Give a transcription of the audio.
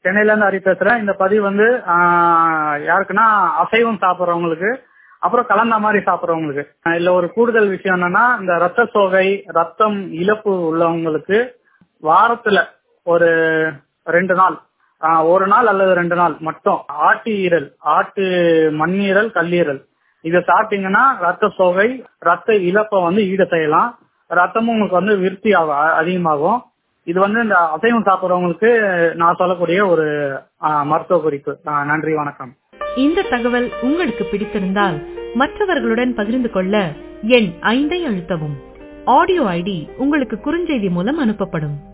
சென்னையில இருந்து ஹரி பேசுறேன். இந்த பதிவு வந்து யாருக்குன்னா அசைவம் சாப்பிட்றவங்களுக்கு, அப்புறம் கலந்த மாதிரி சாப்பிட்றவங்களுக்கு. இல்ல ஒரு கூடுதல் விஷயம் என்னன்னா, இந்த ரத்த சோகை, ரத்தம் இழப்பு உள்ளவங்களுக்கு வாரத்துல ஒரு 2 நாள், ஒரு நாள் அல்லது 2 நாள் மட்டும் ஆட்டு ஈரல், ஆட்டு மண்ணீரல், கல்லீரல் இதை சாப்பிட்டீங்கன்னா ரத்த சோகை, ரத்த இழப்பை வந்து ஈடு செய்யலாம். ரத்தமும் உங்களுக்கு வந்து விருத்தி அதிகமாகும். இது வந்து இந்த அசைவம் சாப்பிட்றவங்களுக்கு நான் சொல்லக்கூடிய ஒரு மருத்துவ குறிப்பு. நன்றி, வணக்கம். இந்த தகவல் உங்களுக்கு பிடித்திருந்தால் மற்றவர்களுடன் பகிர்ந்து கொள்ள எண் 5 அழுத்தவும். ஆடியோ ஐடி உங்களுக்கு குறுஞ்செய்தி மூலம் அனுப்பப்படும்.